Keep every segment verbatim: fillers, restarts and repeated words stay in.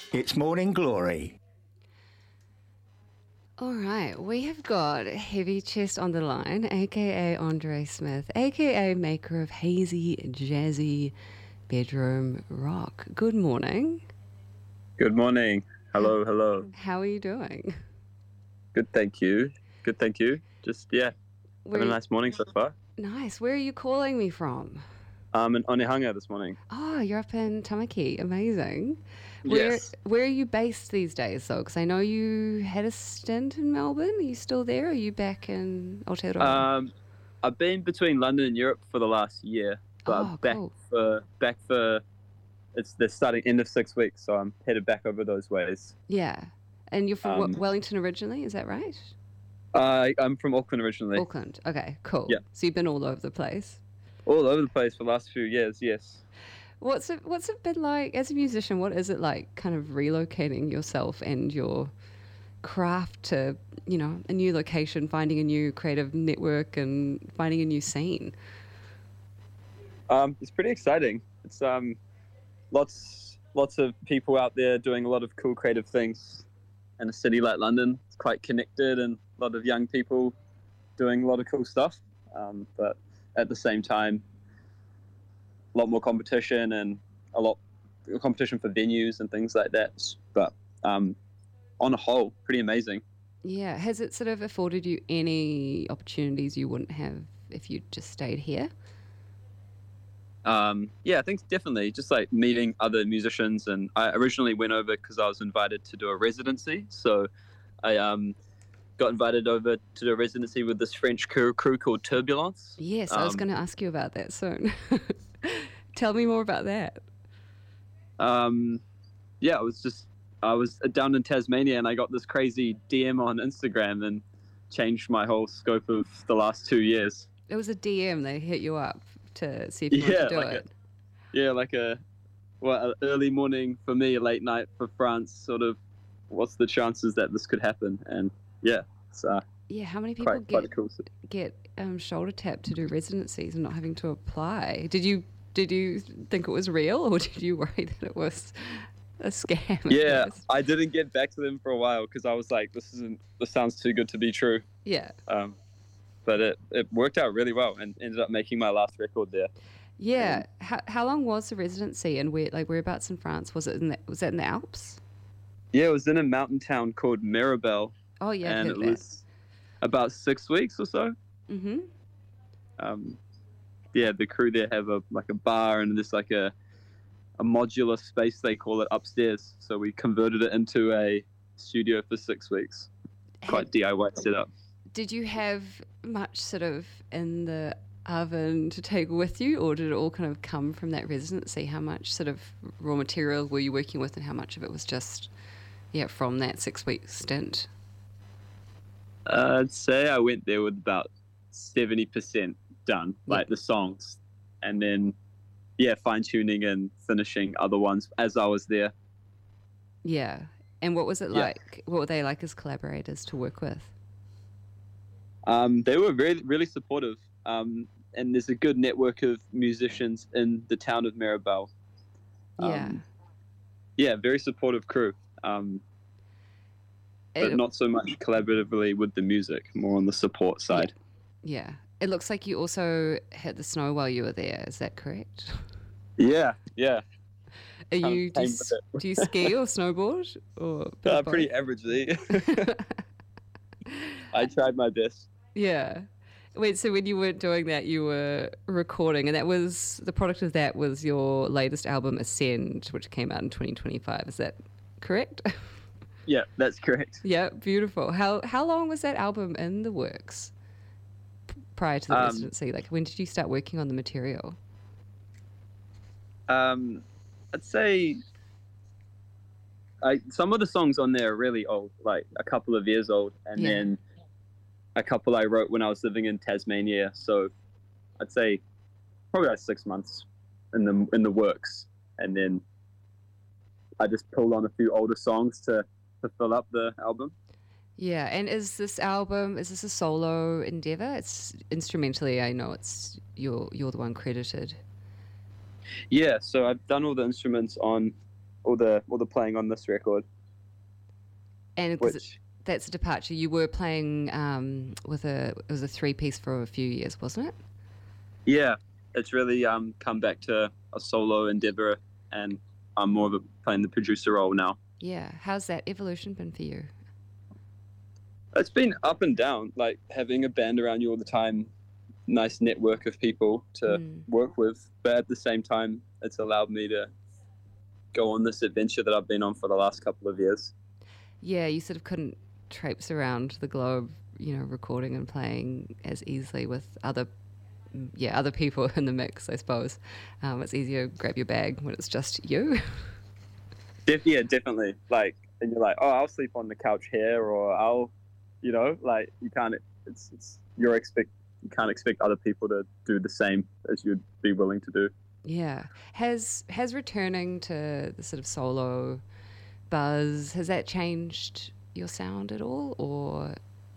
It's Morning Glory. All right, we have got Heavy Chest on the line, aka Andre Smith, aka maker of hazy, jazzy bedroom rock. Good morning. Good morning. Hello, hello. How are you doing? Good, thank you. Good, thank you. Just, yeah, Where, having a nice morning so far. Nice. Where are you calling me from? I'm in Onehunga this morning. Oh, you're up in Tamaki. Amazing. Where Yes. Where are you based these days, though? Because I know you had a stint in Melbourne. Are you still there? Or are you back in Aotearoa? Um, I've been between London and Europe for the last year, but Oh, I'm back cool. for back for it's the starting end of six weeks, so I'm headed back over those ways. Yeah. And you're from Um, Wellington originally, is that right? I I'm from Auckland originally. Auckland. Okay, cool. Yeah. So you've been all over the place. All over the place for the last few years. Yes. What's it What's it been like as a musician? What is it like, kind of relocating yourself and your craft to, you know, a new location, finding a new creative network, and finding a new scene? Um, it's pretty exciting. It's um, lots lots of people out there doing a lot of cool creative things. In a city like London, it's quite connected, and a lot of young people doing a lot of cool stuff. Um, but at the same time, a lot more competition and a lot competition for venues and things like that. But um, on a whole, pretty amazing. Yeah. Has it sort of afforded you any opportunities you wouldn't have if you just stayed here? Um, yeah, I think definitely just like meeting other musicians. And I originally went over because I was invited to do a residency. So I um, got invited over to do a residency with this French crew, crew called Turbulence. Yes, I was Um, going to ask you about that soon. Tell me more about that. Um, yeah, I was just I was down in Tasmania, and I got this crazy D M on Instagram and changed my whole scope of the last two years. It was a D M. They hit you up to see if you Yeah, wanted to do like it. Yeah, like a well, an early morning for me, a late night for France. Sort of, what's the chances that this could happen? And yeah, it's uh, Yeah, how many people quite quite a get cool. get um, shoulder tapped to do residencies and not having to apply? Did you did you think it was real, or did you worry that it was a scam? at Yeah, first? I didn't get back to them for a while because I was like, this isn't. This sounds too good to be true. Yeah. Um, but it, it worked out really well and ended up making my last record there. Yeah. How how long was the residency, and where like whereabouts in France was it? In the, was that in the Alps? Yeah, it was in a mountain town called Mirabel, Oh yeah, I've and heard it of that. was about six weeks or so. Mm-hmm. Um, yeah, the crew there have a like a bar and there's like a a modular space they call it upstairs. So we converted it into a studio for six weeks. Quite D I Y setup. Did you have much sort of in the oven to take with you, or did it all kind of come from that residency? How much sort of raw material were you working with, and how much of it was just, yeah, from that six week stint? Uh, I'd say I went there with about seventy percent done, Yeah. like the songs, and then yeah, fine tuning and finishing other ones as I was there. Yeah. And what was it Yeah. like? What were they like as collaborators to work with? Um, they were really, really supportive. Um, and there's a good network of musicians in the town of Mirabel. Yeah. Um, yeah, very supportive crew. Um, but It- not so much collaboratively with the music, more on the support side. Yeah. It looks like you also hit the snow while you were there. Is that correct? Yeah, yeah. Are Kind of you do, came you with s- it. do you ski or snowboard or a bit Uh, of pretty both? averagely. I tried my best. Yeah. Wait, so when you weren't doing that, you were recording, and that was the product of that was your latest album, Ascend, which came out in twenty twenty-five. Is that correct? Yeah, that's correct. Yeah, beautiful. How how long was that album in the works p- prior to the Um, residency? Like, when did you start working on the material? Um, I'd say I, some of the songs on there are really old, like a couple of years old, and Yeah. then a couple I wrote when I was living in Tasmania. So I'd say probably like six months in the in the works, and then I just pulled on a few older songs to, to fill up the album. Yeah, and is this album, is this a solo endeavor? It's instrumentally, I know it's you're you're the one credited. Yeah, so I've done all the instruments on all the all the playing on this record, And 'cause it, which that's a departure. You were playing um, with a it was a three piece for a few years, wasn't it? yeah, it's really um, come back to a solo endeavor, and I'm more of a playing the producer role now. Yeah. How's that evolution been for you? It's been up and down, like having a band around you all the time, nice network of people to Mm. work with, but at the same time, it's allowed me to go on this adventure that I've been on for the last couple of years. Yeah, you sort of couldn't traipse around the globe, you know, recording and playing as easily with other, mm, yeah, other people in the mix, I suppose. Um, it's easier to grab your bag when it's just you. Def- yeah, definitely. Like, and you're like, oh, I'll sleep on the couch here, or I'll, you know, like you can't. It's it's you're expect you can't expect other people to do the same as you'd be willing to do. Yeah. Has has returning to the sort of solo buzz, has that changed your sound at all? Or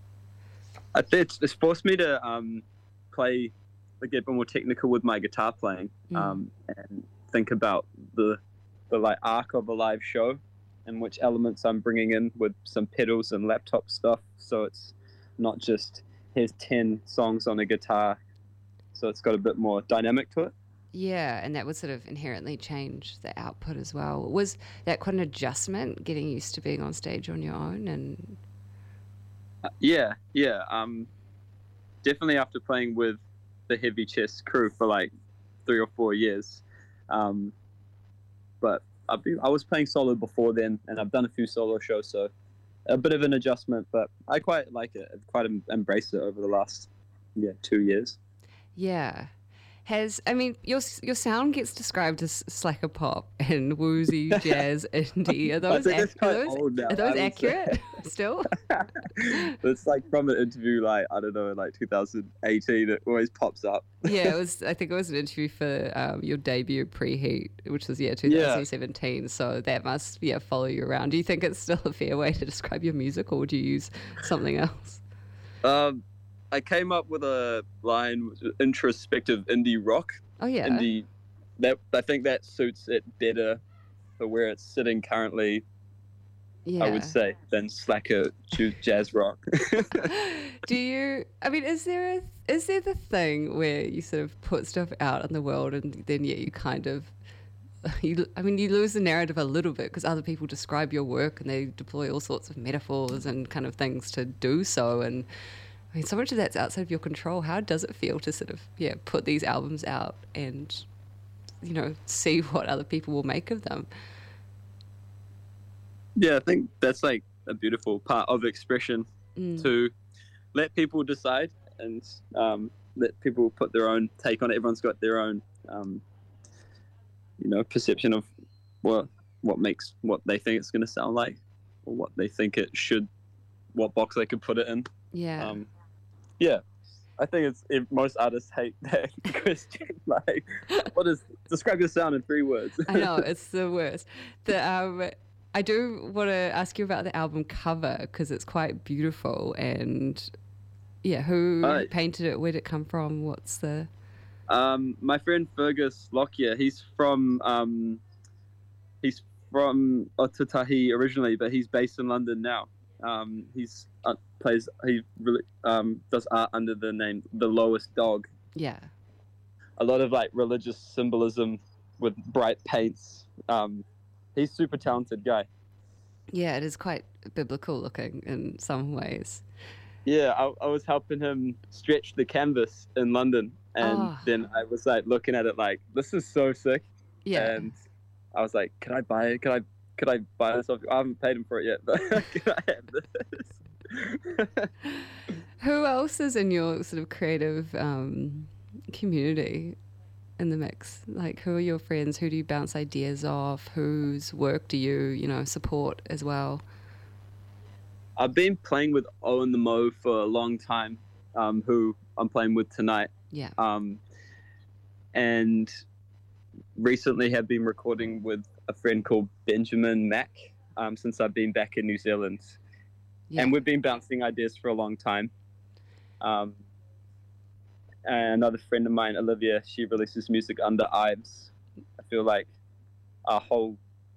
I think it's, it's forced me to um, play, like, get a bit more technical with my guitar playing, mm, um, and think about the the like arc of a live show and which elements I'm bringing in with some pedals and laptop stuff. So it's not just here's ten songs on a guitar. So it's got a bit more dynamic to it. yeah, and that would sort of inherently change the output as well. Was that quite an adjustment getting used to being on stage on your own? And Uh, yeah, yeah. Um, definitely after playing with the Heavy Chest crew for like three or four years. Um, but I've been, I was playing solo before then, and I've done a few solo shows, so a bit of an adjustment, but I quite like it. I've quite em- embraced it over the last yeah two years. yeah. Has I mean your your sound gets described as slacker pop and woozy jazz indie. Are I those think ac- it's are quite those, old now. are those I would say. accurate still? It's like from an interview, like I don't know, like two thousand eighteen. It always pops up. Yeah, it was. I think it was an interview for um, your debut Preheat, which was yeah twenty seventeen. So that must yeah follow you around. Do you think it's still a fair way to describe your music, or would you use something else? Um, I came up with a line, introspective indie rock. Oh yeah, Indie, that I think that suits it better for where it's sitting currently. yeah. I would say than slacker ju- jazz rock. Do you? I mean, is there a is there the thing where you sort of put stuff out in the world and then yeah you kind of you, I mean, you lose the narrative a little bit because other people describe your work and they deploy all sorts of metaphors and kind of things to do so. And I mean, so much of that's outside of your control. How does it feel to sort of, yeah, put these albums out and, you know, see what other people will make of them? Yeah, I think that's like a beautiful part of expression, Mm. to let people decide and um, let people put their own take on it. Everyone's got their own, um, you know, perception of what what makes what they think it's going to sound like, or what they think it should, what box they could put it in. Yeah. Um, yeah, I think it's if most artists hate that question. Like, what is describe your sound in three words? I know, it's the worst. The um, I do want to ask you about the album cover because it's quite beautiful and yeah, who Uh, painted it? Where did it come from? What's the? Um, my friend Fergus Lockyer, he's from um, he's from Otatahi originally, but he's based in London now. Um, he's uh, plays he really um, does art under the name The Lowest Dog. Yeah. A lot of like religious symbolism with bright paints. Um, he's super talented guy. Yeah, it is quite biblical looking in some ways. Yeah, I, I was helping him stretch the canvas in London, and Oh. then I was like looking at it like, this is so sick. Yeah. And I was like, can I buy it? Can I could I buy this off you? I haven't paid him for it yet, but can I have this? Who else is in your sort of creative um, community in the mix? Like, who are your friends? Who do you bounce ideas off? Whose work do you, you know, support as well? I've been playing with Owen the Mo for a long time, um, who I'm playing with tonight. Yeah. Um, and recently have been recording with a friend called Benjamin Mack, um, since I've been back in New Zealand. Yeah. And we've been bouncing ideas for a long time. Um, and another friend of mine, Olivia, she releases music under Ives. I feel like our whole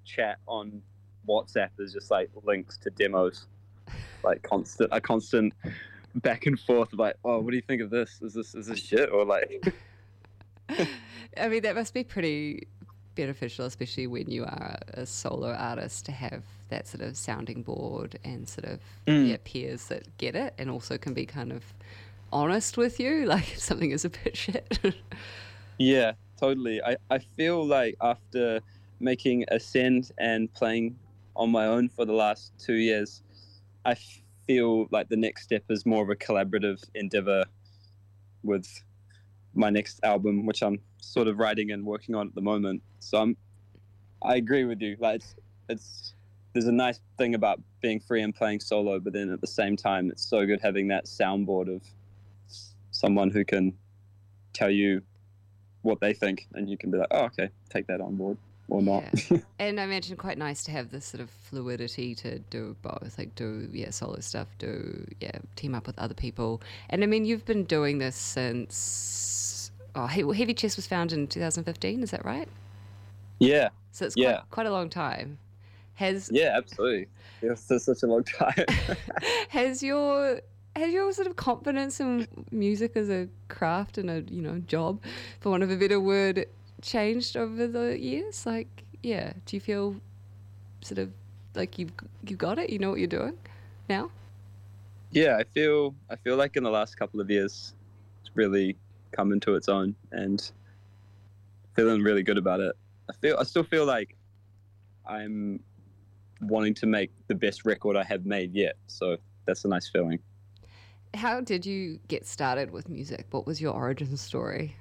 chat on WhatsApp is just like links to demos, like constant a constant back and forth of like, oh, what do you think of this? Is this is this shit or like? I mean, that must be pretty beneficial, especially when you are a solo artist, to have that sort of sounding board and sort of Mm. yeah peers that get it and also can be kind of honest with you, like if something is a bit shit. Yeah, totally. I, I feel like after making Ascend and playing on my own for the last two years, I feel like the next step is more of a collaborative endeavor with my next album, which I'm sort of writing and working on at the moment. So I'm, I agree with you. Like it's, it's, there's a nice thing about being free and playing solo, but then at the same time, it's so good having that soundboard of someone who can tell you what they think, and you can be like, oh, okay, take that on board or not. Yeah. And I imagine quite nice to have this sort of fluidity to do both, like do yeah solo stuff, do yeah team up with other people. And I mean, you've been doing this since oh, He- Heavy Chest was founded in two thousand fifteen, is that right? Yeah, So it's Yeah. quite, quite a long time. Has yeah, absolutely. It's just such a long time. has your has your sort of confidence in music as a craft and a you know job, for want of a better word, changed over the years? Like, yeah, do you feel sort of like you've you got it? You know what you're doing now? Yeah, I feel I feel like in the last couple of years, it's really come into its own, and feeling really good about it. I feel I still feel like I'm wanting to make the best record I have made yet. So that's a nice feeling. How did you get started with music? What was your origin story?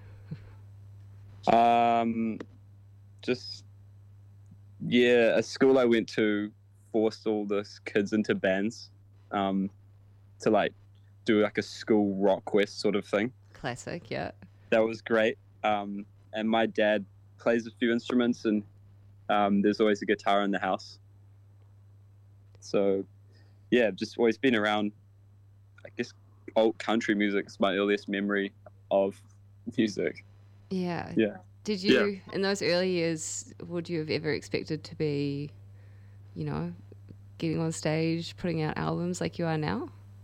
Um, just yeah, a school I went to forced all the kids into bands, um, to like do like a school rock quest sort of thing. Classic, yeah. That was great. Um, and my dad plays a few instruments, and um, there's always a guitar in the house. So yeah, I've just always been around. I guess old country music is my earliest memory of music. Yeah. Yeah. Did you, in those early years, would you have ever expected to be, you know, getting on stage, putting out albums like you are now?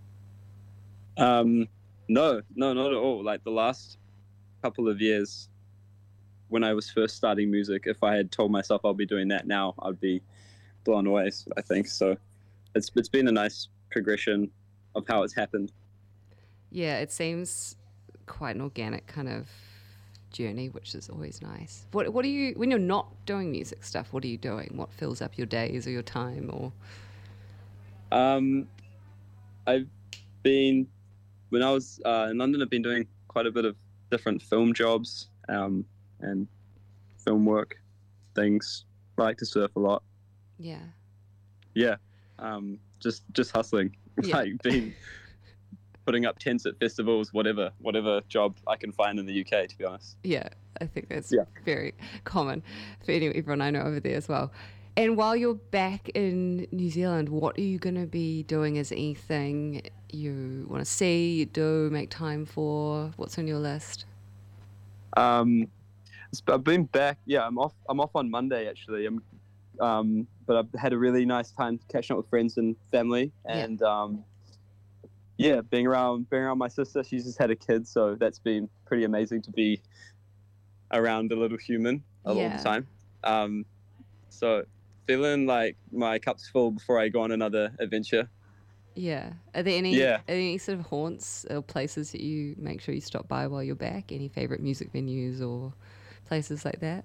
Um, no, no, not at all. Like the last couple of years, when I was first starting music, if I had told myself I'll be doing that now, I'd be blown away, I think. So it's it's been a nice progression of how it's happened. Yeah, it seems quite an organic kind of journey, which is always nice. What what do you, when you're not doing music stuff, what are you doing? What fills up your days or your time? Or Um, I've been, when I was uh, in London, I've been doing quite a bit of different film jobs um, and film work things. I like to surf a lot. yeah. Yeah, um, just just hustling, Yeah. like being putting up tents at festivals, whatever whatever job I can find in the U K. To be honest. Yeah, I think that's Yeah. very common for any, everyone I know over there as well. And while you're back in New Zealand, what are you going to be doing? Is anything you want to see, do, make time for? What's on your list? Um, it's- I've been back. Yeah, I'm off. I'm off on Monday actually. I'm, um, but I've had a really nice time catching up with friends and family, Yeah. and um, yeah, being around being around my sister. She's just had a kid, so that's been pretty amazing to be around a little human all Yeah. the time. Um, so feeling like my cup's full before I go on another adventure. Yeah. Are there any, Yeah. are there any sort of haunts or places that you make sure you stop by while you're back? Any favourite music venues or places like that?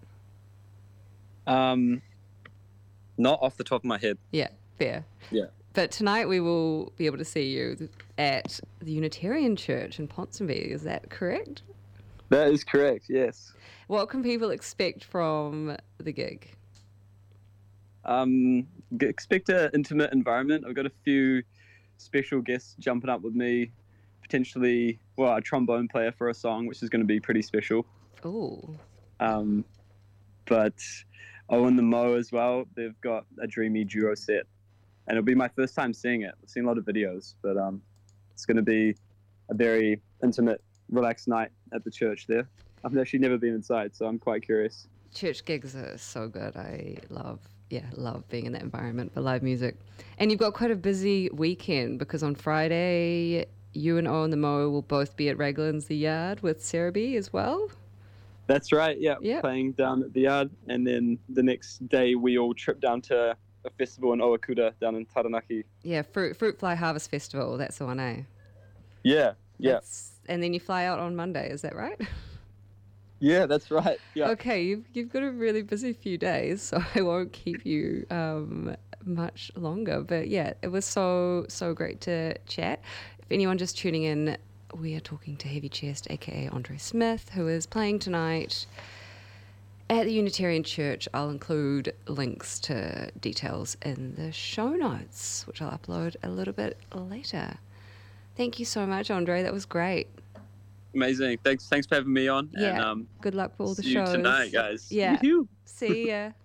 Um, not off the top of my head. Yeah, fair. Yeah. But tonight we will be able to see you at the Unitarian Church in Ponsonby. Is that correct? That is correct. Yes. What can people expect from the gig? Um, g- expect an intimate environment. I've got a few special guests jumping up with me, potentially, well, a trombone player for a song, which is going to be pretty special. Oh, Um, but oh, and the Mo as well. They've got a dreamy duo set, and it'll be my first time seeing it. I've seen a lot of videos, but um, it's going to be a very intimate, relaxed night at the church there. I've actually never been inside, so I'm quite curious. church gigs are so good. I love yeah, love being in that environment for live music. And you've got quite a busy weekend because on Friday, you and Owen the Mo will both be at Raglan's The Yard with Sarah B as well. That's right, yeah, Yep. playing down at the Yard. And then the next day we all trip down to a festival in Oakuta down in Taranaki. Yeah, Fruit, Fruit Fly Harvest Festival, that's the one, eh? Yeah, yeah. That's, and then you fly out on Monday, is that right? Yeah, that's right. Yeah. Okay, you've, you've got a really busy few days, so I won't keep you um, much longer. But yeah, it was so, so great to chat. If anyone just tuning in, we are talking to Heavy Chest, aka Andre Smith, who is playing tonight at the Unitarian Church. I'll include links to details in the show notes, which I'll upload a little bit later. Thank you so much, Andre. That was great. Amazing. Thanks thanks for having me on. Yeah. And, um, Good luck for all the see shows. you tonight, guys. Yeah. Woo-hoo. See ya.